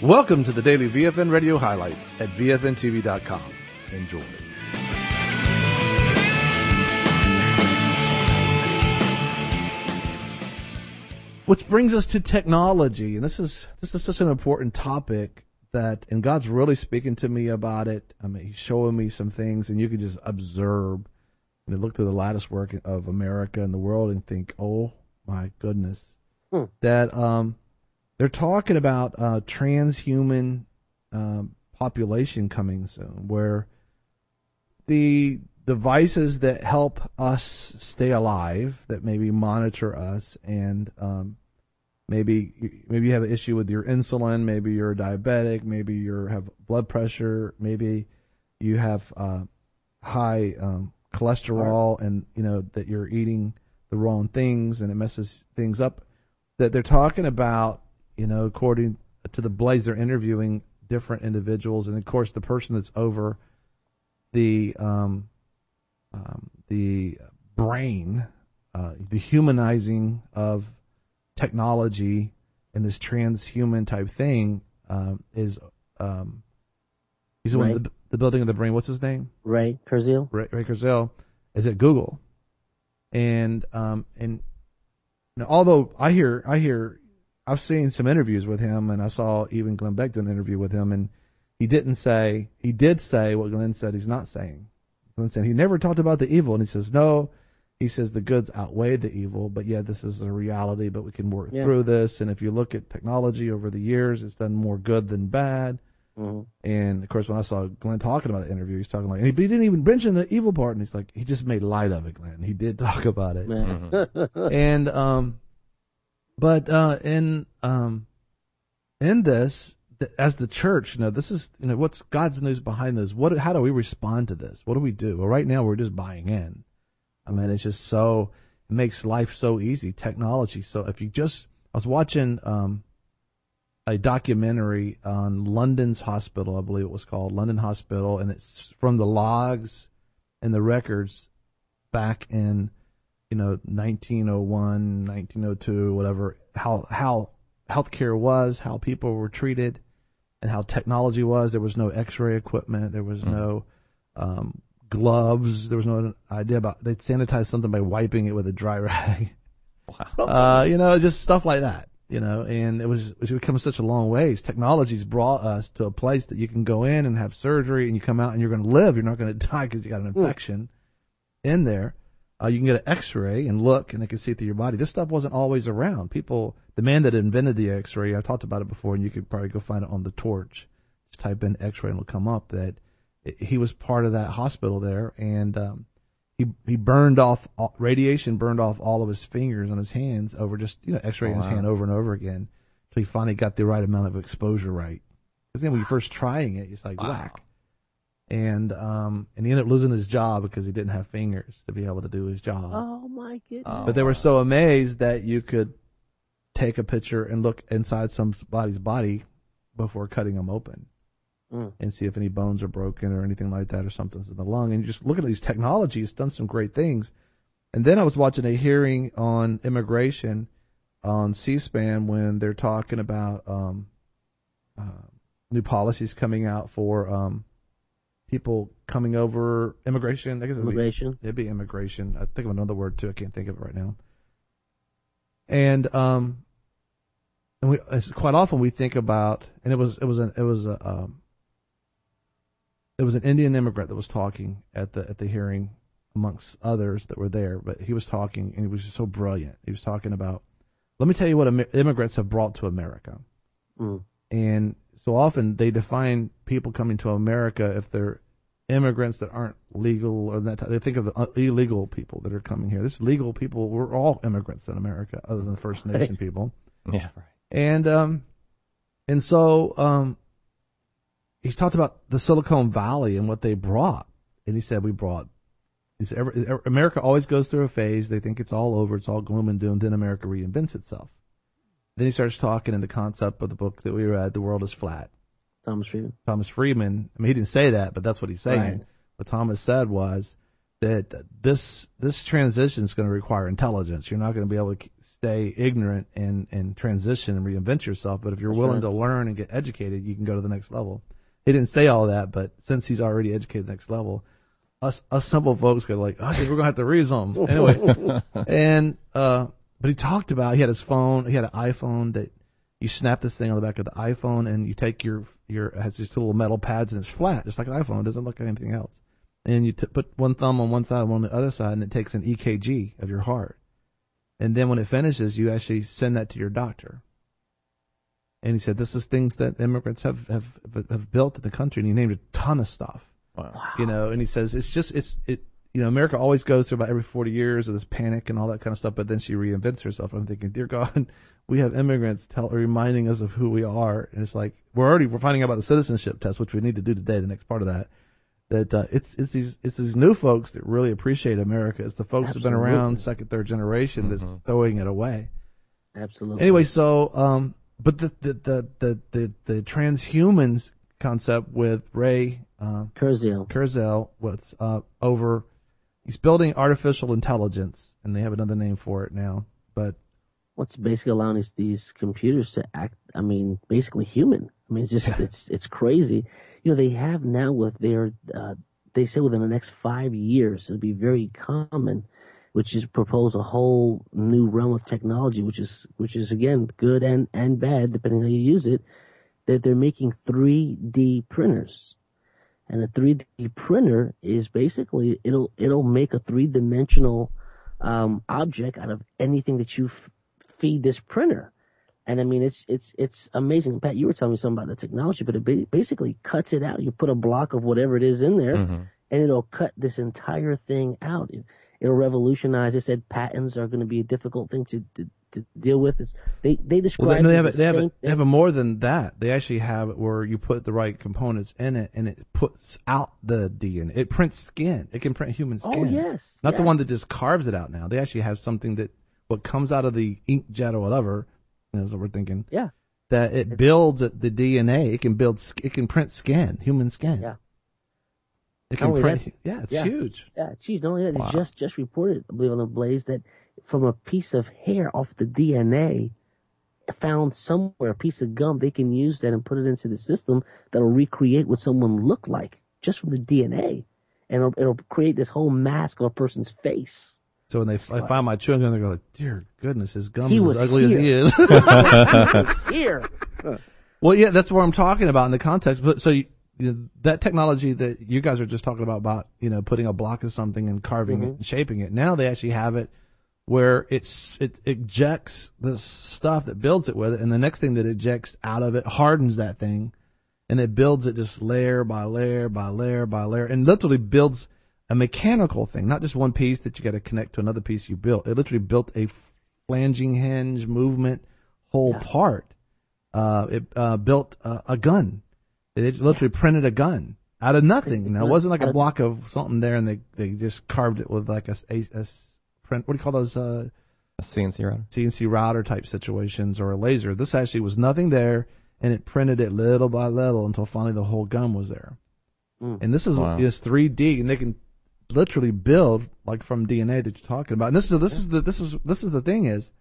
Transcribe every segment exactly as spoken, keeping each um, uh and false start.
Welcome to the daily V F N Radio Highlights at V F N T V dot com. Enjoy. Which brings us to technology, and this is this is such an important topic that, and God's really speaking to me about it. I mean, He's showing me some things, and you can just observe and look through the lattice work of America and the world and think, oh my goodness, hmm. that um, they're talking about uh, transhuman um, population coming soon, where the devices that help us stay alive, that maybe monitor us, and um, maybe maybe you have an issue with your insulin, maybe you're diabetic, maybe you have blood pressure, maybe you have uh, high um, cholesterol, and you know that you're eating the wrong things and it messes things up. That they're talking about, you know, according to the Blaze, they're interviewing different individuals, and of course the person that's over the um, Um, the brain, uh, the humanizing of technology and this transhuman type thing um, is um, he's the one the, the building of the brain. What's his name? Ray Kurzweil. Ray, Ray Kurzweil is at Google, and um, and now, although I hear I hear I've seen some interviews with him, and I saw even Glenn Beck did an interview with him, and he didn't say he did say what Glenn said he's not saying. And he never talked about the evil, and he says no. He says the goods outweigh the evil, but yeah, this is a reality. But we can work yeah. through this. And if you look at technology over the years, it's done more good than bad. Mm-hmm. And of course, when I saw Glenn talking about the interview, he's talking like, and he, he didn't even mention the evil part. And he's like, he just made light of it, Glenn. He did talk about it. Mm-hmm. and um, but uh, in um, in this. As the church, you know, this is, you know, what's God's news behind this? What, how do we respond to this? What do we do? Well, right now we're just buying in. I mean, it's just so, it makes life so easy, technology. So if you just, I was watching um, a documentary on London's hospital, I believe it was called, London Hospital, and it's from the logs and the records back in, you know, nineteen oh one, nineteen oh two, whatever, how, how healthcare was, how people were treated, and how technology was. There was no X-ray equipment. There was mm. no um, gloves. There was no idea about, they'd sanitize something by wiping it with a dry rag. Wow. Uh, you know, just stuff like that, you know, and it was, it's become such a long ways. Technology's brought us to a place that you can go in and have surgery and you come out and you're going to live. You're not going to die because you got an infection mm. in there. Uh, you can get an X-ray and look, and they can see through your body. This stuff wasn't always around. People, the man that invented the X-ray, I've talked about it before, and you could probably go find it on the Torch. Just type in X-ray and it'll come up. That it, he was part of that hospital there, and um, he he burned off all, radiation, burned off all of his fingers on his hands over just you know X-raying oh, wow. his hand over and over again, until he finally got the right amount of exposure right. Because then when you're first trying it, it's like wow. whack. And um and he ended up losing his job because he didn't have fingers to be able to do his job. Oh my goodness! But they were so amazed that you could take a picture and look inside somebody's body before cutting them open mm. and see if any bones are broken or anything like that or something's in the lung. And you just look at these technologies, done some great things. And then I was watching a hearing on immigration on C-SPAN when they're talking about um uh, new policies coming out for um. people coming over, immigration. I guess immigration. It'd be, it'd be immigration. I think of another word too. I can't think of it right now. And um, and we quite often we think about, and it was it was an it was a um, it was an Indian immigrant that was talking at the at the hearing, amongst others that were there. But he was talking, and he was just so brilliant. He was talking about, let me tell you what immigrants have brought to America, mm. and so often they define people coming to America if they're immigrants that aren't legal or that they think of the illegal people that are coming here. This legal people, we're all immigrants in America, other than the First Nation right. people. Yeah, right. And um, and so um, he's talked about the Silicon Valley and what they brought, and he said we brought. He said every, America always goes through a phase. They think it's all over, it's all gloom and doom. Then America reinvents itself. Then he starts talking in the concept of the book that we read, The World is Flat. Thomas Friedman. Thomas Friedman. I mean, he didn't say that, but that's what he's saying. Right. What Thomas said was that this this transition is going to require intelligence. You're not going to be able to stay ignorant and, and transition and reinvent yourself. But if you're That's willing right. to learn and get educated, you can go to the next level. He didn't say all that, but since he's already educated the next level, us us simple folks go like, okay, we're gonna have to read some anyway. and uh, but he talked about he had his phone, he had an iPhone that you snap this thing on the back of the iPhone, and you take your your it has these little metal pads, and it's flat, just like an iPhone. It doesn't look like anything else. And you t- put one thumb on one side, one on the other side, and it takes an E K G of your heart. And then when it finishes, you actually send that to your doctor. And he said, this is things that immigrants have, have, have built in the country. And he named a ton of stuff. Wow. You know, and he says, it's just, it's, it, you know, America always goes through about every forty years of this panic and all that kind of stuff, but then she reinvents herself. I'm thinking, dear God, we have immigrants tell, reminding us of who we are. And it's like, we're already, we're finding out about the citizenship test, which we need to do today, the next part of that. That uh, it's it's these it's these new folks that really appreciate America. It's the folks who've been around second, third generation that's Mm-hmm. throwing it away. Absolutely. Anyway, so um, but the the the the the, the transhumans concept with Ray uh, Kurzweil. Kurzweil, what's uh, over? He's building artificial intelligence, and they have another name for it now. But What's basically allowing these, these computers to act, I mean, basically human. I mean, it's just, Yeah. it's it's crazy. You know, they have now with their, uh, they say within the next five years, it'll be very common, which is propose a whole new realm of technology, which is, which is again, good and, and bad, depending how you use it, that they're making three D printers. And a three D printer is basically, it'll, it'll make a three dimensional, um, object out of anything that you f- feed this printer. And I mean, it's, it's, it's amazing. Pat, you were telling me something about the technology, but it ba- basically cuts it out. You put a block of whatever it is in there Mm-hmm. and it'll cut this entire thing out. It, it'll revolutionize. They said patents are going to be a difficult thing to, to, to deal with. It's, they, they describe well, they, they it have as it, the they have same it, they have it more than that. They actually have it where you put the right components in it, and it puts out the D N A. It prints skin. It can print human Oh, skin. yes. Not the one yes. that just carves it out now. They actually have something that what comes out of the inkjet or whatever. You know, is what we're thinking. Yeah. That it builds the D N A. It can build. sk- It can print skin, human skin. Yeah. It Not can only print. that- yeah, it's yeah. huge. Yeah, geez, not only that, Wow. they just, just reported, I believe, on the Blaze that from a piece of hair off the D N A found somewhere, a piece of gum, they can use that and put it into the system that'll recreate what someone looked like just from the D N A. And it'll, it'll create this whole mask of a person's face. So when they I find my chewing gum, they go like, "Dear goodness, his gum He is was as ugly here." as he is." Here. Well, yeah, that's what I'm talking about in the context. But so you, you know, that technology that you guys are just talking about, about you know, putting a block of something and carving it and shaping it. Now they actually have it where it's it ejects the stuff that builds it with it, and the next thing that ejects out of it hardens that thing, and it builds it just layer by layer by layer by layer, and literally builds a mechanical thing, not just one piece that you got to connect to another piece you built. It literally built a flanging hinge movement whole Yeah. part. Uh, it uh, built uh, a gun. It literally printed a gun out of nothing. You know, it wasn't like a block of something there, and they they just carved it with like a, a, a print. What do you call those? Uh, A C N C router. C N C router type situations or a laser. This actually was nothing there, and it printed it little by little until finally the whole gun was there. Mm. And this is Wow. is three D, and they can literally build like from D N A that you're talking about. And this is this is the this is this is the thing is.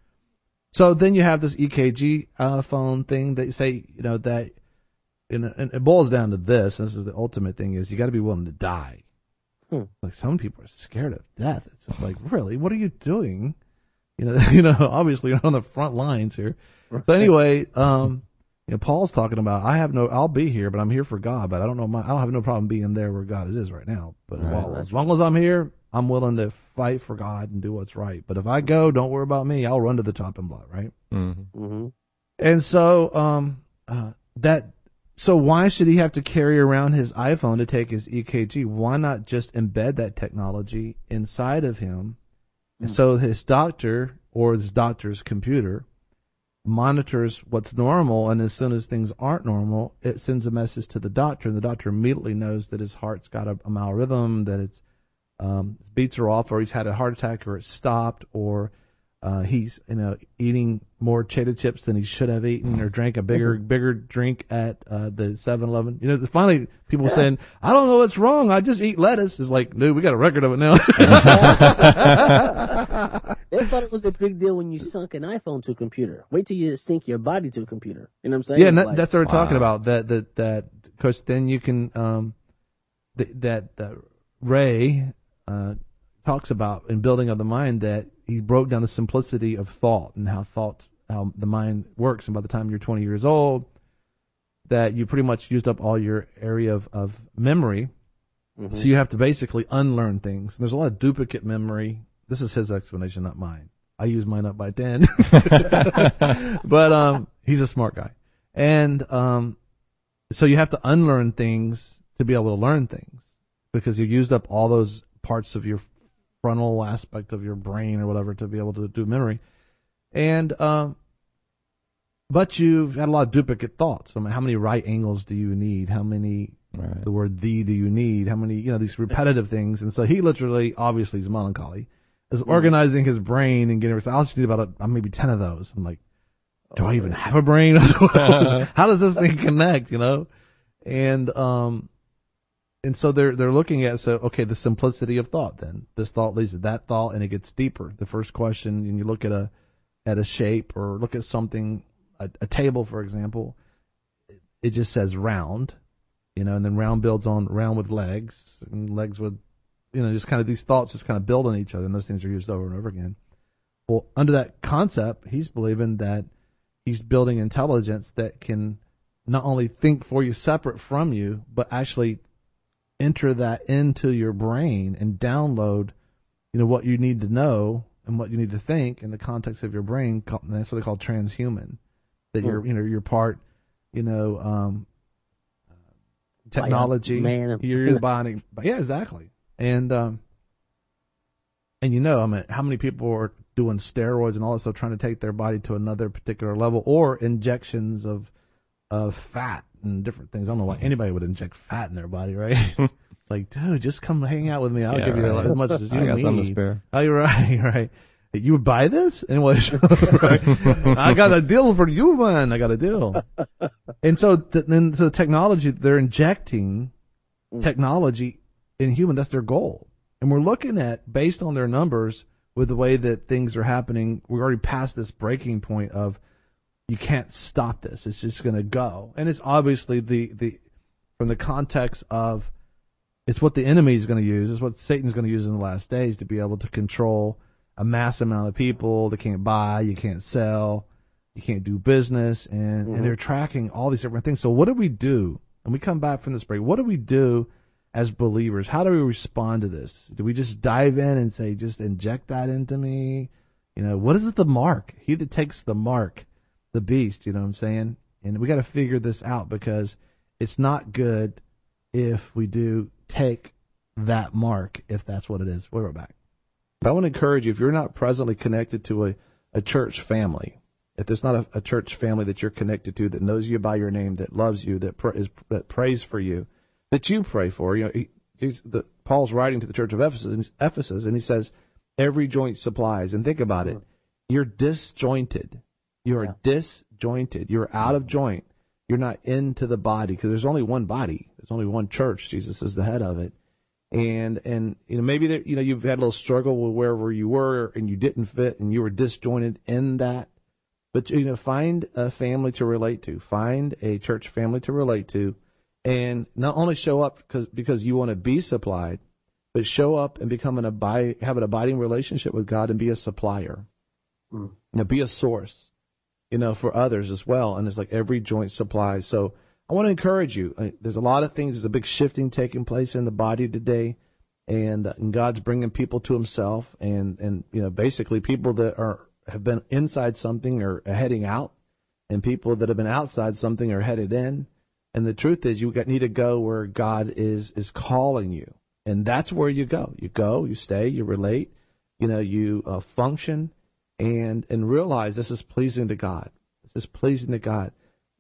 So then you have this E K G uh, phone thing that you say, you know, that, and and it boils down to this. This is the ultimate thing: is you got to be willing to die. Hmm. Like some people are scared of death. It's just like, really, what are you doing? You know, you know, obviously you're on the front lines here. So anyway, um, you know, Paul's talking about, I have no, I'll be here, but I'm here for God. But I don't know, my, I don't have no problem being there where God is right now. But Right. while, as long as I'm here, I'm willing to fight for God and do what's right. But if I go, don't worry about me. I'll run to the chopping block, right? Mm-hmm. Mm-hmm. And so, um, uh, that, so why should he have to carry around his iPhone to take his E K G? Why not just embed that technology inside of him? And so his doctor or his doctor's computer monitors what's normal, and as soon as things aren't normal, it sends a message to the doctor, and the doctor immediately knows that his heart's got a, a malrhythm, that it's um, his beats are off, or he's had a heart attack, or it's stopped, or uh, he's you know eating more cheddar chips than he should have eaten, or drank a bigger bigger drink at uh, the seven eleven. You know, finally people Yeah. saying, "I don't know what's wrong. I just eat lettuce." Is like, dude, we got a record of it now. They thought it was a big deal when you sunk an iPhone to a computer. Wait till you sink your body to a computer. You know what I'm saying? Yeah, and that, Like, that's what we're wow. talking about. That that that because then you can um, th- that that Ray uh, talks about in Building of the Mind that he broke down the simplicity of thought and how thought how the mind works, and by the time you're twenty years old, that you pretty much used up all your area of, of memory. mhm. So you have to basically unlearn things. There's a lot of duplicate memory. This is his explanation, not mine. I use mine up by ten. But um, he's a smart guy. And um, so you have to unlearn things to be able to learn things because you used up all those parts of your frontal aspect of your brain or whatever to be able to do memory. And um, but you've had a lot of duplicate thoughts. I mean, how many right angles do you need? How many Right. the word "the" do you need? How many, you know, these repetitive things? And so he literally, obviously, he's melancholy, is organizing his brain and getting everything. I'll just need about a, maybe ten of those. I'm like, do I even have a brain? How does this thing connect? You know, and um, and so they're they're looking at so okay, the simplicity of thought. Then this thought leads to that thought, and it gets deeper. The first question, and you look at a at a shape or look at something, a, a table, for example, it just says round. You know, and then round builds on round with legs, and legs with, you know, just kind of these thoughts just kind of build on each other, and those things are used over and over again. Well, under that concept, he's believing that he's building intelligence that can not only think for you separate from you, but actually enter that into your brain and download, you know, what you need to know and what you need to think in the context of your brain. And that's what they call transhuman. That you're, you know, you're part, you know, um, technology, man. you're the bionic, yeah, exactly. And um, and you know, I mean, how many people are doing steroids and all that stuff, trying to take their body to another particular level, or injections of of fat and different things. I don't know why anybody would inject fat in their body, right? Like, dude, just come hang out with me. I'll Yeah, give you right. as much as you I got need. something to spare. Oh, you're right, right. You would buy this? Anyways, right. I got a deal for you, man. I got a deal. And so th- then so the technology, they're injecting technology in human. That's their goal. And we're looking at, based on their numbers, with the way that things are happening, we're already past this breaking point of you can't stop this. It's just going to go. And it's obviously the, the from the context of it's what the enemy is going to use. It's what Satan's going to use in the last days to be able to control a mass amount of people that can't buy, you can't sell, you can't do business, and, Mm-hmm. and they're tracking all these different things. So what do we do? And we come back from this break. What do we do as believers? How do we respond to this? Do we just dive in and say, just inject that into me? You know, what is the mark? He that takes the mark, the beast, you know what I'm saying? And we got to figure this out because it's not good if we do take that mark, if that's what it is. We're back. I want to encourage you, if you're not presently connected to a, a church family, if there's not a, a church family that you're connected to that knows you by your name, that loves you, that pr- is, that prays for you, that you pray for, you know, he, he's the, Paul's writing to the church of Ephesus, Ephesus, and he says, every joint supplies. And think about it. You're disjointed. You are Yeah. disjointed. You're out of joint. You're not into the body because there's only one body. There's only one church. Jesus is the head of it. And, and, you know, maybe that, you know, you've had a little struggle with wherever you were and you didn't fit and you were disjointed in that. But, you know, find a family to relate to. Find a church family to relate to. And not only show up because, because you want to be supplied, but show up and become an abide, have an abiding relationship with God and be a supplier. Mm. You know, be a source, you know, for others as well. And it's like every joint supplies. So I want to encourage you. I, there's a lot of things. There's a big shifting taking place in the body today. And, uh, and God's bringing people to himself. And, and, you know, basically people that are, have been inside something are heading out. And people that have been outside something are headed in. And the truth is you got, need to go where God is, is calling you. And that's where you go. You go, you stay, you relate, you know, you uh, function and, and realize this is pleasing to God. This is pleasing to God.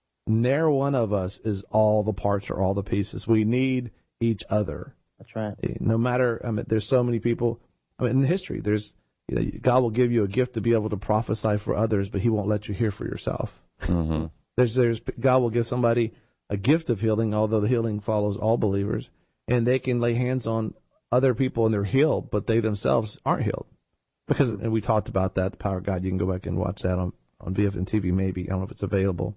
Ne'er one of us is all the parts or all the pieces. We need each other. That's right. No matter, I mean, there's so many people, I mean, in history, there's, you know, God will give you a gift to be able to prophesy for others, but he won't let you hear for yourself. Mm-hmm. There's, there's, God will give somebody a gift of healing, although the healing follows all believers, and they can lay hands on other people and they're healed, but they themselves aren't healed. because and we talked about that, the Power of God. You can go back and watch that on, on V F N T V maybe. I don't know if it's available.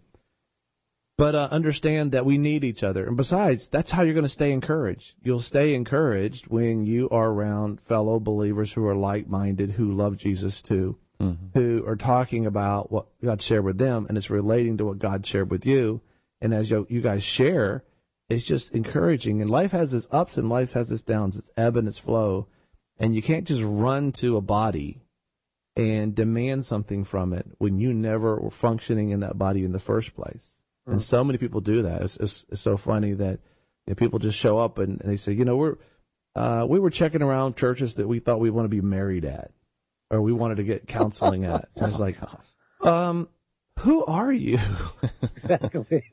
But uh, understand that we need each other. And besides, that's how you're going to stay encouraged. You'll stay encouraged when you are around fellow believers who are like-minded, who love Jesus too, mm-hmm. who are talking about what God shared with them, and it's relating to what God shared with you. And as you, you guys share, it's just encouraging. And life has its ups and life has its downs, its ebb and its flow. And you can't just run to a body and demand something from it when you never were functioning in that body in the first place. And so many people do that. It's, it's, it's so funny that you know, people just show up and, and they say, you know, we're uh, we were checking around churches that we thought we want to be married at, or we wanted to get counseling at. And it's like, um, who are you? Exactly.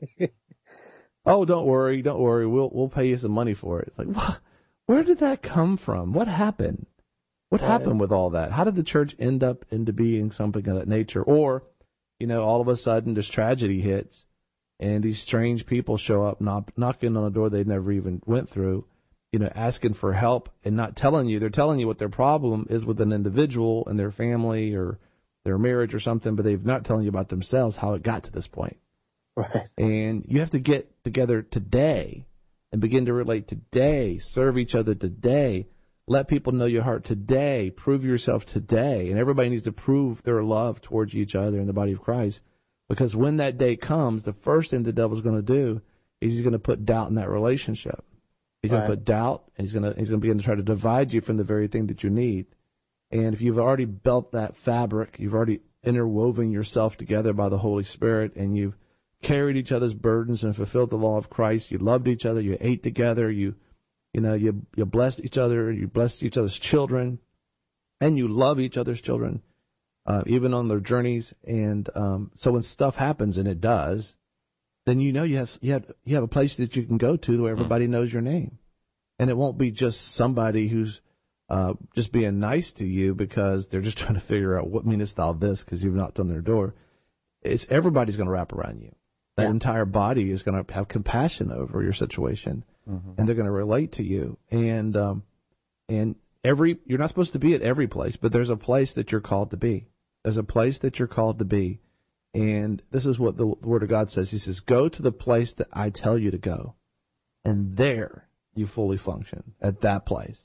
Oh, don't worry, don't worry. We'll we'll pay you some money for it. It's like, what? Where did that come from? What happened? What right. happened with all that? How did the church end up into being something of that nature? Or, you know, all of a sudden, this tragedy hits. And these strange people show up, knock, knocking on a door they never even went through, you know, asking for help and not telling you. They're telling you what their problem is with an individual and their family or their marriage or something, but they've not telling you about themselves, how it got to this point. Right. And you have to get together today and begin to relate today, serve each other today, let people know your heart today, prove yourself today. And everybody needs to prove their love towards each other in the body of Christ. Because when that day comes, the first thing the devil's going to do is he's going to put doubt in that relationship. He's right. going to put doubt, and he's going to he's going to begin to try to divide you from the very thing that you need. And if you've already built that fabric, you've already interwoven yourself together by the Holy Spirit, and you've carried each other's burdens and fulfilled the law of Christ. You loved each other. You ate together. You, you know, you you blessed each other. You blessed each other's children, and you love each other's children. Uh, even on their journeys, and um, so when stuff happens, and it does, then you know you have you have you have a place that you can go to where everybody knows your name, and it won't be just somebody who's uh, just being nice to you because they're just trying to figure out what meanest thou this because you've knocked on their door. It's everybody's going to wrap around you. That yeah. entire body is going to have compassion over your situation, mm-hmm. and they're going to relate to you. And um, and every you're not supposed to be at every place, but there's a place that you're called to be. There's a place that you're called to be. And this is what the Word of God says. He says, go to the place that I tell you to go. And there you fully function, at that place.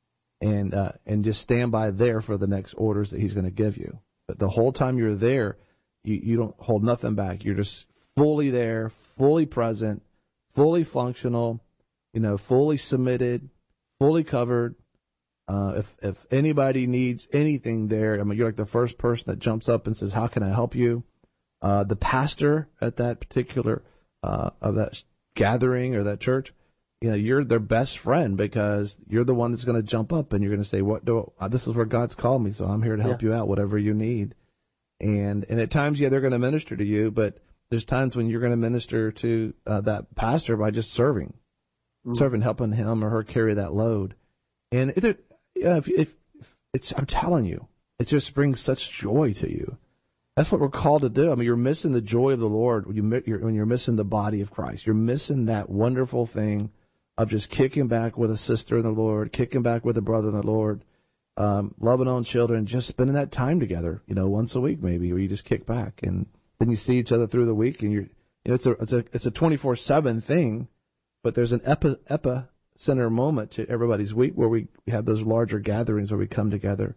And uh, and just stand by there for the next orders that he's going to give you. But the whole time you're there, you, you don't hold nothing back. You're just fully there, fully present, fully functional, you know, fully submitted, fully covered. Uh, if if anybody needs anything there, I mean, you're like the first person that jumps up and says, how can I help you? Uh, the pastor at that particular, uh, of that gathering or that church, you know, you're their best friend because you're the one that's going to jump up and you're going to say, what do, uh, this is where God's called me, so I'm here to help yeah. you out, whatever you need. And, and at times, yeah, they're going to minister to you, but there's times when you're going to minister to uh, that pastor by just serving, mm. serving, helping him or her carry that load. And it, Yeah, if, if, if it's, I'm telling you, it just brings such joy to you. That's what we're called to do. I mean, you're missing the joy of the Lord when, you, you're, when you're missing the body of Christ. You're missing that wonderful thing of just kicking back with a sister in the Lord, kicking back with a brother in the Lord, um, loving on children, just spending that time together, you know, once a week maybe, where you just kick back. And then you see each other through the week, and you're, you know, it's a, it's a, it's a twenty-four seven thing, but there's an epi, epi, center moment to everybody's week where we have those larger gatherings where we come together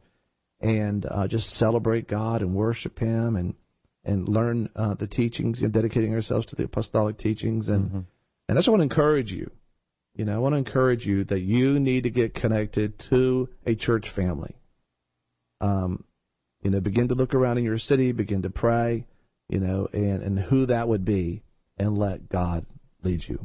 and uh, just celebrate God and worship Him and and learn uh, the teachings, you know, dedicating ourselves to the apostolic teachings. And mm-hmm. and I just want to encourage you, you know, I want to encourage you that you need to get connected to a church family. Um, you know, begin to look around in your city, begin to pray, you know, and, and who that would be, and let God lead you.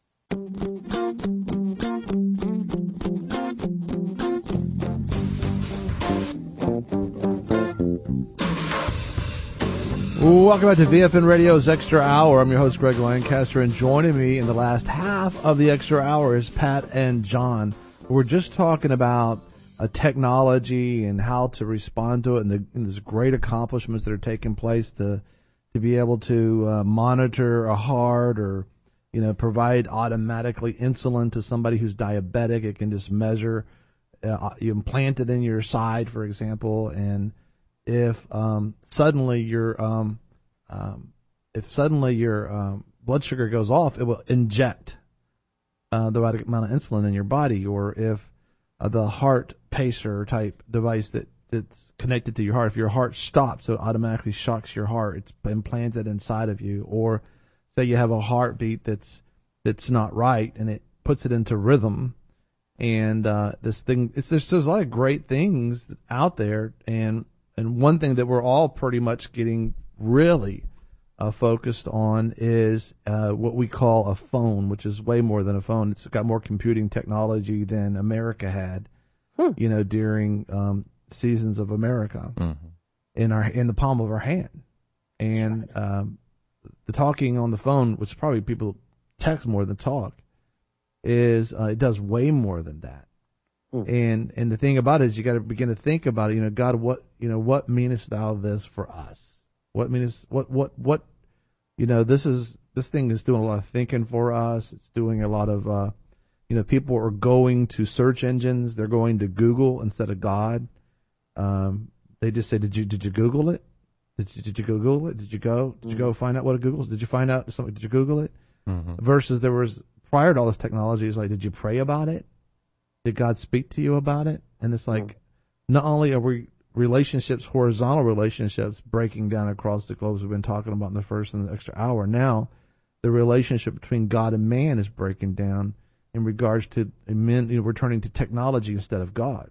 Welcome back to V F N Radio's Extra Hour. I'm your host, Greg Lancaster, and joining me in the last half of the Extra Hour is Pat and John. We're just talking about uh, technology and how to respond to it, and, the, and there's great accomplishments that are taking place to to be able to uh, monitor a heart or, you know, provide automatically insulin to somebody who's diabetic. It can just measure uh, you implant it in your side, for example, and if um, suddenly your um, um, if suddenly your um, blood sugar goes off, it will inject uh, the right amount of insulin in your body. Or if uh, the heart pacer type device that that's connected to your heart, if your heart stops, it automatically shocks your heart. It's implanted inside of you. Or say you have a heartbeat that's that's not right, and it puts it into rhythm. And uh, this thing, it's there's, there's a lot of great things out there, and and one thing that we're all pretty much getting really uh, focused on is uh, what we call a phone, which is way more than a phone. It's got more computing technology than America had, hmm. you know, during um, seasons of America, mm-hmm. in our in the palm of our hand. And um, the talking on the phone, which probably people text more than talk, is uh, it does way more than that. Mm. And and the thing about it is you got to begin to think about it. You know, God, what you know, what meanest thou this for us? What meanest what what what? You know, this is this thing is doing a lot of thinking for us. It's doing a lot of, uh, you know, people are going to search engines. They're going to Google instead of God. Um, they just say, did you did you Google it? Did you did you Google it? Did you go? Did you go find out what a Google is? Did you find out something? Did you Google it? Mm-hmm. Versus there was. Prior to all this technology, it's like, did you pray about it? Did God speak to you about it? And it's like, not only are we relationships, horizontal relationships, breaking down across the globe, as we've been talking about in the first and the extra hour, now the relationship between God and man is breaking down in regards to men, you know, we're turning to technology instead of God.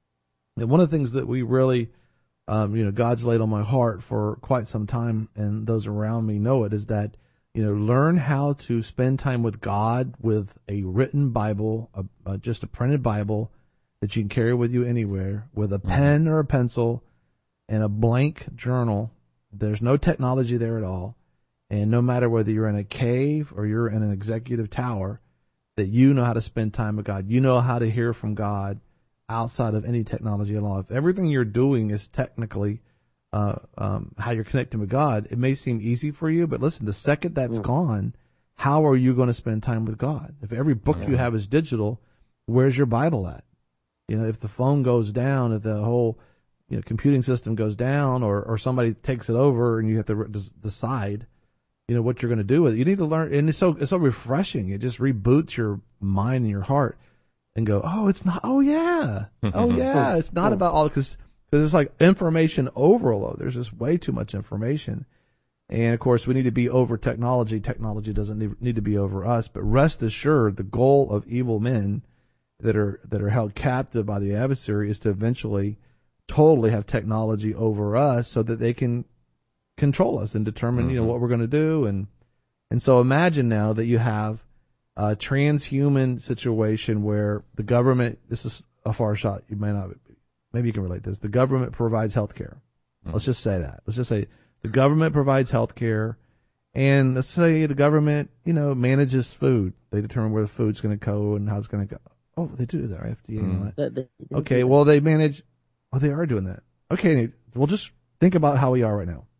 And one of the things that we really, um, you know, God's laid on my heart for quite some time, and those around me know it, is that, you know, learn how to spend time with God with a written Bible, a, a, just a printed Bible that you can carry with you anywhere, with a mm-hmm. pen or a pencil and a blank journal. There's no technology there at all. And no matter whether you're in a cave or you're in an executive tower, that you know how to spend time with God. You know how to hear from God outside of any technology at all. If everything you're doing is technically Uh, um, how you're connecting with God, it may seem easy for you, but listen, the second that's mm. gone, how are you going to spend time with God? If every book yeah. you have is digital, where's your Bible at? You know, if the phone goes down, if the whole, you know, computing system goes down, or, or somebody takes it over and you have to re- decide, you know, what you're going to do with it. You need to learn, and it's so it's so refreshing. It just reboots your mind and your heart, and go, oh, it's not. Oh yeah, oh yeah, it's not about all because. Because it's like information overload. There's just way too much information. And, of course, we need to be over technology. Technology doesn't need, need to be over us. But rest assured, the goal of evil men that are that are held captive by the adversary is to eventually totally have technology over us so that they can control us and determine, mm-hmm. you know, what we're going to do. And and so imagine now that you have a transhuman situation where the government, this is a far shot, you may not Maybe you can relate to this. The government provides health care. Mm-hmm. Let's just say that. Let's just say the government provides health care, and let's say the government, you know, manages food. They determine where the food's going to go and how it's going to go. Oh, they do that, F D A mm-hmm. and all that. They, they, okay, well, they manage. Oh, they are doing that. Okay, we'll just think about how we are right now.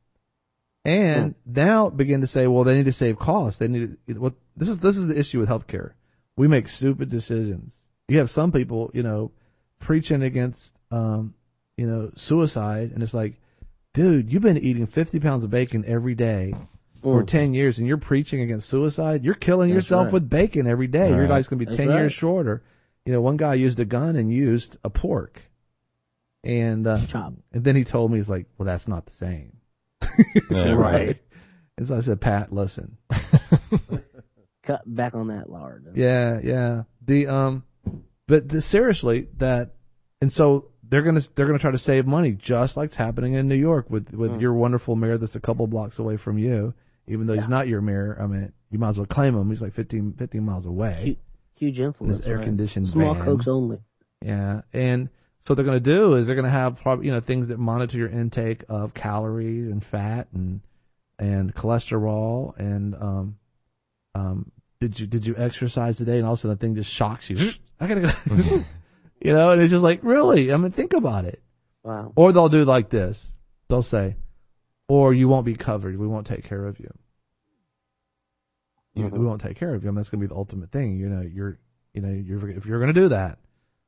And mm-hmm. now begin to say, well, they need to save costs. They need to, what this is this is the issue with healthcare. We make stupid decisions. You have some people, you know, preaching against Um, you know, suicide, and it's like, dude, you've been eating fifty pounds of bacon every day for mm. ten years, and you're preaching against suicide. You're killing That's yourself right. with bacon every day. Right. Your life's going to be That's ten right. years shorter. You know, one guy used a gun and used a pork, and uh, and then he told me, he's like, well, that's not the same. Yeah, right. And so I said, Pat, listen. Cut back on that lard. Yeah, yeah. The um, but the, seriously, that, and so. They're gonna they're gonna try to save money, just like it's happening in New York with, with mm. your wonderful mayor that's a couple blocks away from you. Even though yeah. he's not your mayor, I mean, you might as well claim him. He's like fifteen, fifteen miles away. Huge, huge influence. His air conditioned small van. Cokes only. Yeah, and so what they're gonna do is they're gonna have probably, you know, things that monitor your intake of calories and fat and and cholesterol and um um did you did you exercise today, and all of a sudden the thing just shocks you. I gotta go. You know, and it's just like, really? I mean, think about it. Wow. Or they'll do like this. They'll say, or you won't be covered. We won't take care of you. you mm-hmm. We won't take care of you. I mean, that's going to be the ultimate thing. You know, you're, you know, you're, if you're going to do that,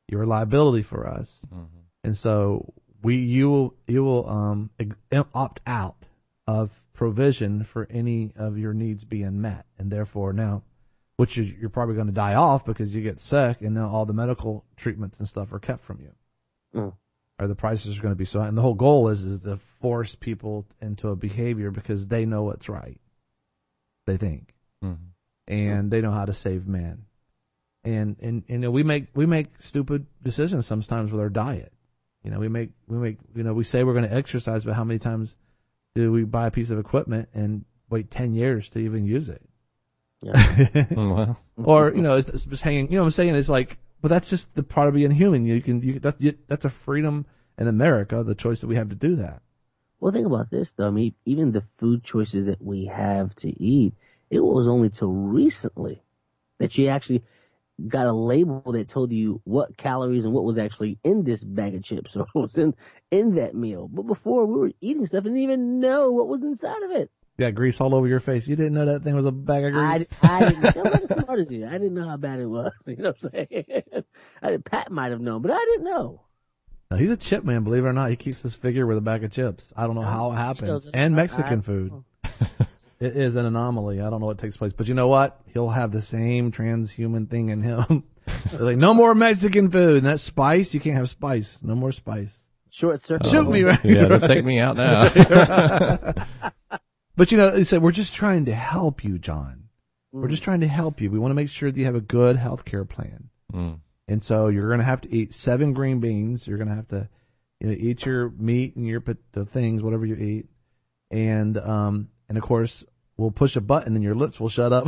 You're a liability for us. Mm-hmm. And so we you will you will um opt out of provision for any of your needs being met, and therefore now, which is, you're probably going to die off because you get sick, and now all the medical treatments and stuff are kept from you, Mm. or the prices are going to be so high. And the whole goal is is to force people into a behavior because they know what's right. They think, Mm-hmm. and they know how to save man, and and and you know, we make we make stupid decisions sometimes with our diet. You know, we make we make you know we say we're going to exercise, but how many times do we buy a piece of equipment and wait ten years to even use it? Yeah. Well, Or, you know, it's, it's just hanging, you know what I'm saying? It's like, but that's just the part of being human. You can, you, that, you, that's a freedom in America, the choice that we have to do that. Well, think about this, though. I mean, even the food choices that we have to eat, it was only till recently that you actually got a label that told you what calories and what was actually in this bag of chips or what was in, in that meal. But before, we were eating stuff and didn't even know what was inside of it. You got grease all over your face. You didn't know that thing was a bag of grease? I, I didn't. I'm not as smart as you. I didn't know how bad it was. You know what I'm saying? I did, Pat might have known, but I didn't know. No, he's a chip man, believe it or not. He keeps his figure with a bag of chips. I don't know how it He happens. doesn't. And I- Mexican I- food. It is an anomaly. I don't know what takes place. But you know what? He'll have the same transhuman thing in him. They're like, no more Mexican food. And that spice, you can't have spice. No more spice. Short circuit. Shoot me, right? yeah, just take me out now. But, you know, he said, we're just trying to help you, John. Mm. We're just trying to help you. We want to make sure that you have a good health care plan. Mm. And so you're going to have to eat seven green beans. You're going to have to, you know, eat your meat and your pot- the things, whatever you eat. And, um, and of course, we'll push a button and your lips will shut up.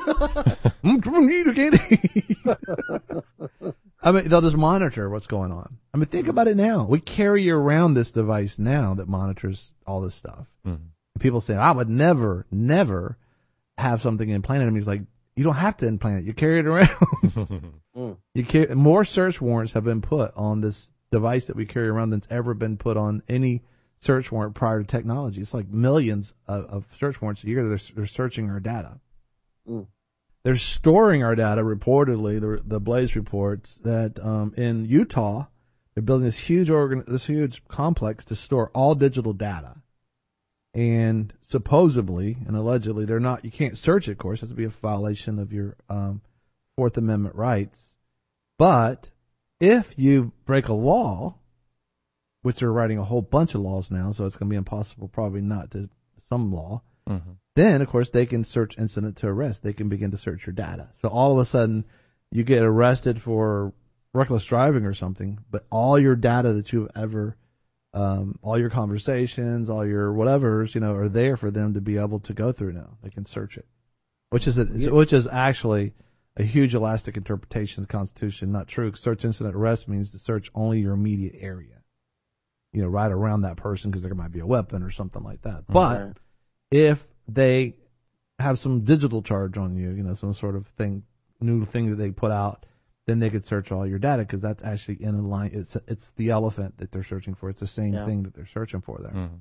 I mean, they'll just monitor what's going on. I mean, think about it now. We carry around this device now that monitors all this stuff. Mm. People say, I would never, never have something implanted in me. He's like, you don't have to implant it. You carry it around. Mm. You carry, more search warrants have been put on this device that we carry around than's ever been put on any search warrant prior to technology. It's like millions of, of search warrants a year. They're, they're searching our data. Mm. They're storing our data. Reportedly, the, the Blaze reports that um, in Utah, they're building this huge organ, this huge complex to store all digital data. And supposedly and allegedly, they're not. You can't search it, of course. It has to be a violation of your um, Fourth Amendment rights. But if you break a law, which they're writing a whole bunch of laws now, so it's going to be impossible, probably not to some law. Mm-hmm. Then, of course, they can search incident to arrest. They can begin to search your data. So all of a sudden, you get arrested for reckless driving or something, but all your data that you've ever Um, all your conversations, all your whatevers, you know, are there for them to be able to go through now. They can search it, which is a, Yeah. which is actually a huge elastic interpretation of the Constitution. Not true. Search incident arrest means to search only your immediate area, you know, right around that person because there might be a weapon or something like that. But Right. if they have some digital charge on you, you know, some sort of thing, new thing that they put out, then they could search all your data because that's actually in a line. It's it's the elephant that they're searching for. It's the same Yeah. thing that they're searching for there. Mm-hmm.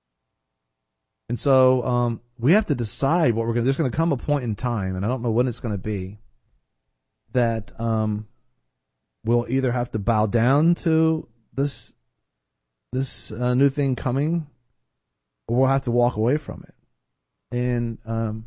And so um, we have to decide what we're going to. There's going to come a point in time, and I don't know when it's going to be, that um, we'll either have to bow down to this this uh, new thing coming, or we'll have to walk away from it. And um,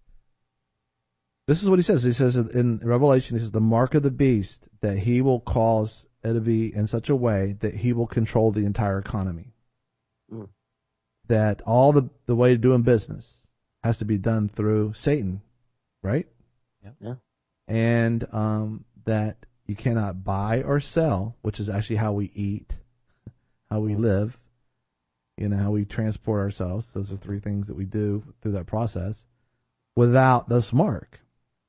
this is what he says. He says in Revelation, he says, the mark of the beast, that he will cause it to be in such a way that he will control the entire economy. Mm. That all the, the way of doing business has to be done through Satan, right? Yep. Yeah. And um, that you cannot buy or sell, which is actually how we eat, how we live, you know, how we transport ourselves. Those are three things that we do through that process without this mark.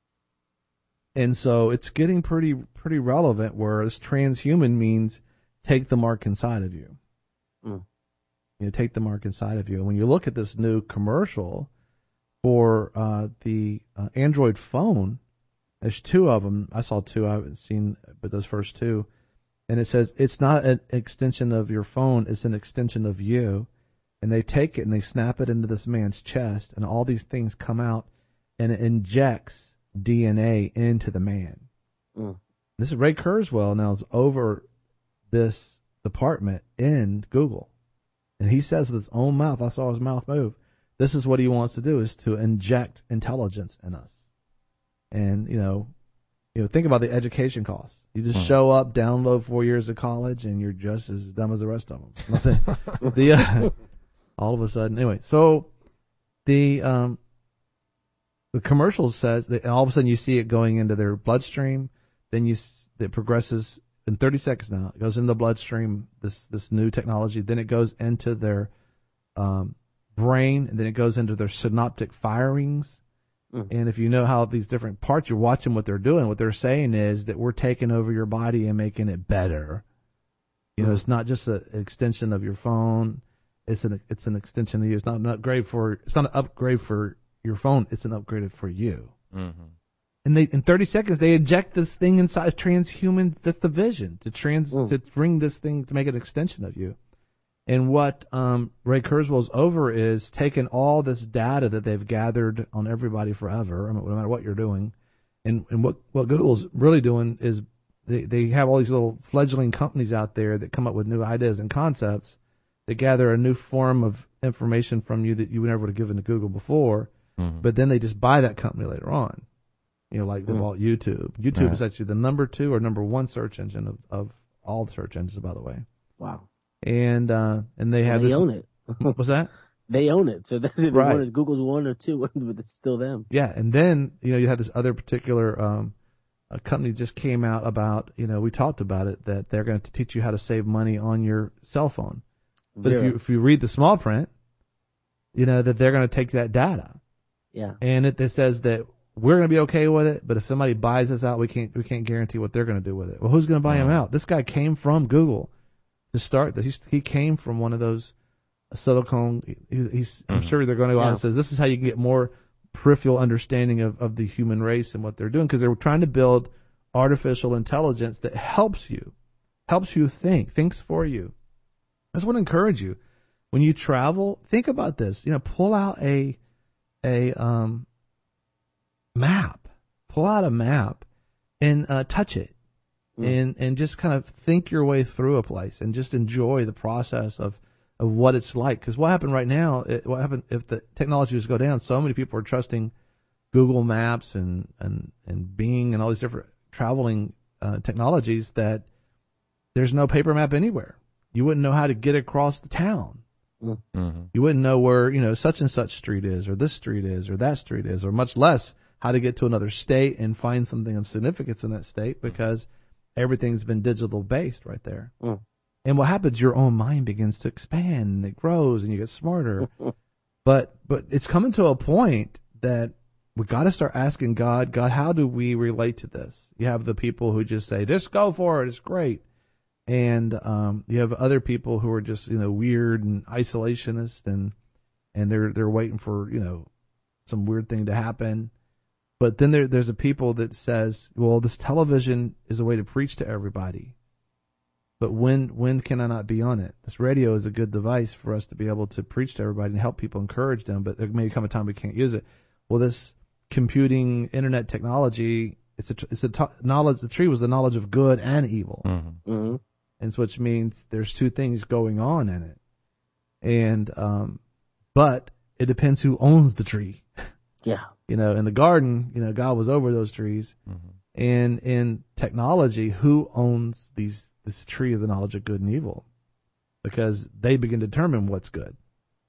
And so it's getting pretty pretty relevant, whereas transhuman means take the mark inside of you. Mm. You know, take the mark inside of you. And when you look at this new commercial for uh, the uh, Android phone, there's two of them. I saw two. I haven't seen but those first two. And it says it's not an extension of your phone. It's an extension of you. And they take it and they snap it into this man's chest, and all these things come out, and it injects D N A into the man. Mm. This is Ray Kurzweil now is over this department in Google. And he says with his own mouth, I saw his mouth move, this is what he wants to do, is to inject intelligence in us. And, you know, you know, think about the education costs. You just Hmm. show up, download four years of college, and you're just as dumb as the rest of them. Nothing. the, uh, all of a sudden, anyway, so the um, the commercial says that, and all of a sudden you see it going into their bloodstream. Then you it progresses in thirty seconds now. It goes into the bloodstream, this this new technology. Then it goes into their um, brain, and then it goes into their synaptic firings. Mm. And if you know how these different parts, you're watching what they're doing. What they're saying is that we're taking over your body and making it better. You know, mm. It's not just a, an extension of your phone. It's an it's an extension of you. It's not an upgrade for it's not an upgrade for your phone. It's an upgrade for you. Mm-hmm. And they, in thirty seconds, they inject this thing inside transhuman. That's the vision to trans mm. to bring this thing to make an extension of you. And what um, Ray Kurzweil's over is taking all this data that they've gathered on everybody forever, I mean, no matter what you're doing, and and what what Google's really doing is they they have all these little fledgling companies out there that come up with new ideas and concepts. They gather a new form of information from you that you would never would have given to Google before, mm-hmm. but then they just buy that company later on. You know, like they bought YouTube. YouTube right. is actually the number two or number one search engine of, of all the search engines, by the way. Wow. And uh, and they have well, they this. own it. What's that? They own it. So that's right. one is Google's one or two, but it's still them. Yeah, and then you know you have this other particular um, a company just came out about you know we talked about it that they're going to teach you how to save money on your cell phone. But yeah. if you if you read the small print, you know that they're going to take that data. Yeah. And it, it says that we're going to be okay with it, but if somebody buys us out, we can't we can't guarantee what they're going to do with it. Well, who's going to buy mm-hmm. him out? This guy came from Google to start this. He's, he came from one of those Silicon. He's, he's mm-hmm. I'm sure they're going to go out yeah. and says this is how you can get more peripheral understanding of, of the human race and what they're doing because they're trying to build artificial intelligence that helps you, helps you think, thinks for you. I just want to encourage you when you travel, think about this. You know, pull out a a um. map, pull out a map and uh, touch it mm. and, and just kind of think your way through a place and just enjoy the process of, of what it's like. Because what happened right now, it, what happened if the technology was to go down, so many people are trusting Google Maps and, and, and Bing and all these different traveling uh, technologies that there's no paper map anywhere. You wouldn't know how to get across the town. Mm-hmm. You wouldn't know where, you know, such and such street is or this street is or that street is or much less how to get to another state and find something of significance in that state because everything's been digital based right there. Mm. And what happens, your own mind begins to expand and it grows and you get smarter. but but it's coming to a point that we got to start asking God, God, how do we relate to this? You have the people who just say, just go for it, it's great. And um, you have other people who are just, you know, weird and isolationist and and they're they're waiting for, you know, some weird thing to happen. But then there, there's a people that says, well, this television is a way to preach to everybody. But when when can I not be on it? This radio is a good device for us to be able to preach to everybody and help people, encourage them. But there may come a time we can't use it. Well, this computing, internet technology, it's a it's a t- knowledge. The tree was the knowledge of good and evil, mm-hmm. Mm-hmm. and so which means there's two things going on in it. And um, but it depends who owns the tree. Yeah. You know, in the garden, you know, God was over those trees. Mm-hmm. And in technology, who owns these this tree of the knowledge of good and evil? Because they begin to determine what's good.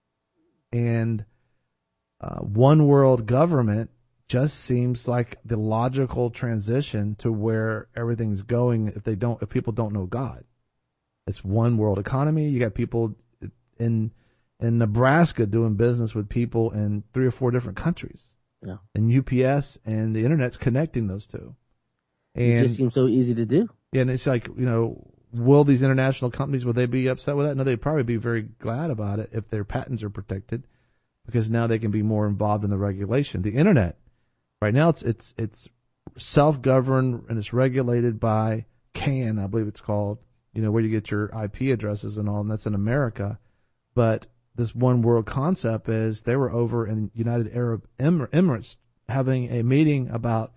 And uh, one world government just seems like the logical transition to where everything's going if they don't if people don't know God. It's one world economy. You got people in in Nebraska doing business with people in three or four different countries. Yeah. And U P S and the internet's connecting those two. And it just seems so easy to do. Yeah, and it's like, you know, will these international companies, will they be upset with that? No, they'd probably be very glad about it if their patents are protected because now they can be more involved in the regulation. The internet, right now it's it's it's self-governed and it's regulated by C A N, I believe it's called, you know, where you get your I P addresses and all, and that's in America. But this one world concept is they were over in United Arab Emirates having a meeting about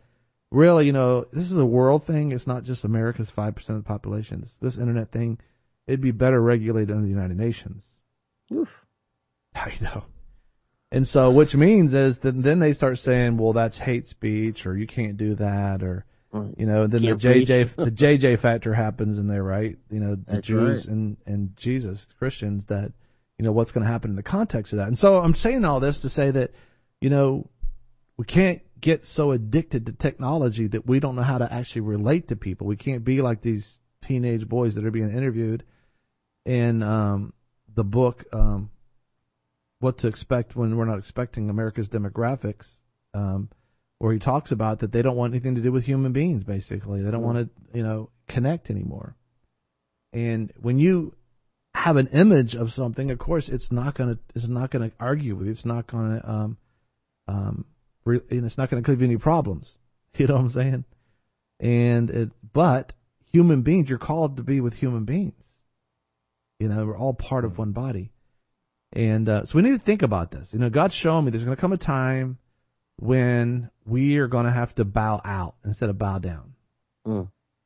really, you know, this is a world thing. It's not just America's five percent of the population. This, this internet thing, it'd be better regulated under the United Nations. Oof. I know. And so, which means is that then they start saying, well, that's hate speech, or you can't do that, or, you know, then the J J, the J J factor happens in there, right? You know, the That's Jews right. and, and Jesus, Christians, that, you know, what's going to happen in the context of that. And so I'm saying all this to say that, you know, we can't get so addicted to technology that we don't know how to actually relate to people. We can't be like these teenage boys that are being interviewed in um, the book, um, What to Expect When We're Not Expecting America's Demographics, um, where he talks about that they don't want anything to do with human beings, basically. They don't want to, you know, connect anymore. And when you have an image of something, of course, it's not going to, it's not going to argue with you. It's not going to, um, um, re- and it's not going to give you any problems. You know what I'm saying? And it, but human beings, you're called to be with human beings. You know, we're all part of one body. And uh, so we need to think about this. You know, God's showing me there's going to come a time when we are going to have to bow out instead of bow down. Mm.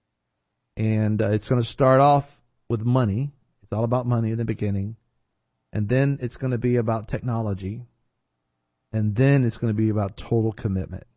And uh, it's going to start off with money. It's all about money in the beginning. And then it's going to be about technology. And then it's going to be about total commitment.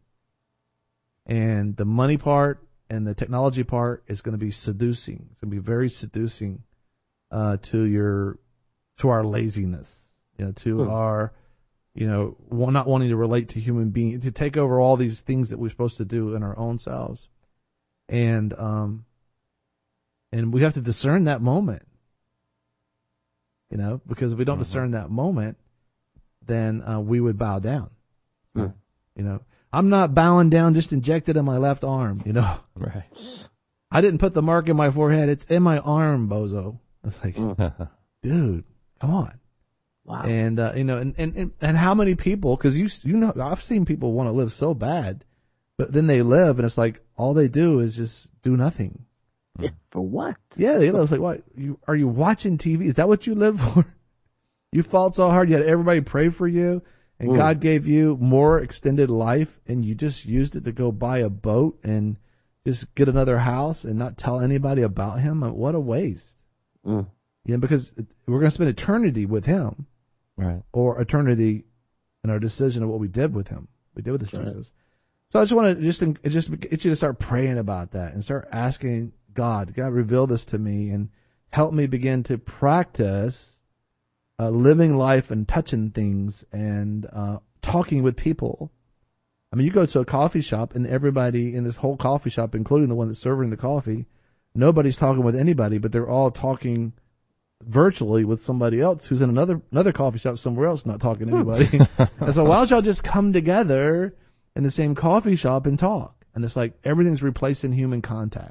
And the money part and the technology part is going to be seducing. It's going to be very seducing uh, to your to our laziness, you know, to Hmm. our, you know, not wanting to relate to human beings, to take over all these things that we're supposed to do in our own selves. And um, and we have to discern that moment, you know, because if we don't Mm-hmm. discern that moment, then uh, we would bow down. Hmm. You know, I'm not bowing down, just injected in my left arm, you know. Right. I didn't put the mark in my forehead. It's in my arm, bozo. It's like, Mm. dude, come on. Wow. And, uh, you know, and, and, and, and how many people, because you, you know, I've seen people want to live so bad, but then they live and it's like all they do is just do nothing. Yeah, for what? Yeah, you know, it's like, what? You, are you watching T V? Is that what you live for? You fought so hard, you had everybody pray for you, and Mm. God gave you more extended life, and you just used it to go buy a boat and just get another house and not tell anybody about Him? What a waste. Mm. Yeah, because we're going to spend eternity with Him, Right. or eternity in our decision of what we did with Him. We did with this Right. Jesus. So I just want to just it just get you to start praying about that and start asking God, God, reveal this to me and help me begin to practice uh, living life and touching things and uh, talking with people. I mean, you go to a coffee shop and everybody in this whole coffee shop, including the one that's serving the coffee, nobody's talking with anybody, but they're all talking virtually with somebody else who's in another another coffee shop somewhere else, not talking to anybody. And so why don't y'all just come together in the same coffee shop and talk? And it's like everything's replacing human contact.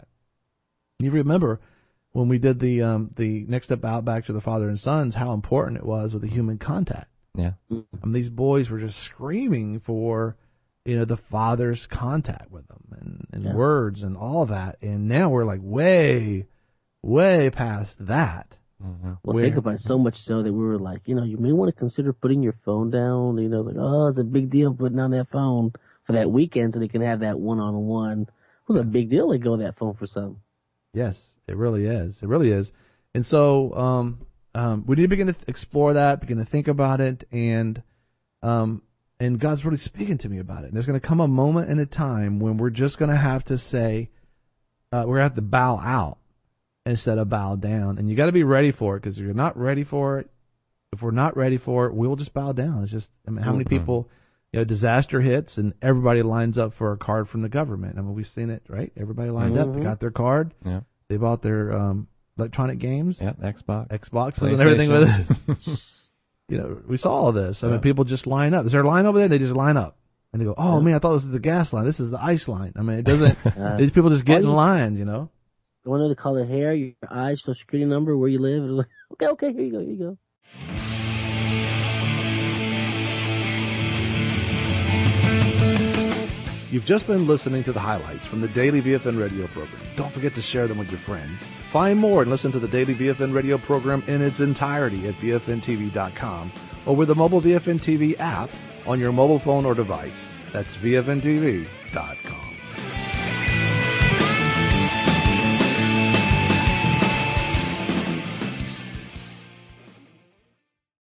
You remember when we did the um, the Next Step Outback to the Father and Sons, how important it was with the human contact. Yeah. I mean, these boys were just screaming for, you know, the Father's contact with them and, and Yeah. words and all that. And now we're like way, way past that. Mm-hmm. Well, Where- think about it so much so that we were like, you know, you may want to consider putting your phone down. You know, like, oh, it's a big deal putting down that phone for that weekend so they can have that one-on-one. It was a big deal to go that phone for some. Yes, it really is. It really is. And so um, um, we need to begin to th- explore that, begin to think about it, and um, and God's really speaking to me about it. And there's going to come a moment in a time when we're just going to have to say, uh, we're going to have to bow out instead of bow down. And you got to be ready for it, because if you're not ready for it, if we're not ready for it, we'll just bow down. It's just, I mean, how many Mhm. people, you know, disaster hits and everybody lines up for a card from the government. I mean, we've seen it, right? Everybody lined up, they Mhm. got their card, Yeah. they bought their um, electronic games, Yeah. Xbox. Xboxes and everything with it. You know, we saw all this. I mean, Yeah. people just line up. Is there a line over there? They just line up. And they go, oh, Yeah. man, I thought this was the gas line. This is the ice line. I mean, it doesn't, Uh, these people just get in you- lines, you know? You want to know the color of hair, your eyes, social security number, where you live? It was like, okay, okay, here you go, here you go. You've just been listening to the highlights from the Daily V F N radio program. Don't forget to share them with your friends. Find more and listen to the Daily V F N radio program in its entirety at V F N T V dot com or with the mobile V F N T V app on your mobile phone or device. That's V F N T V dot com.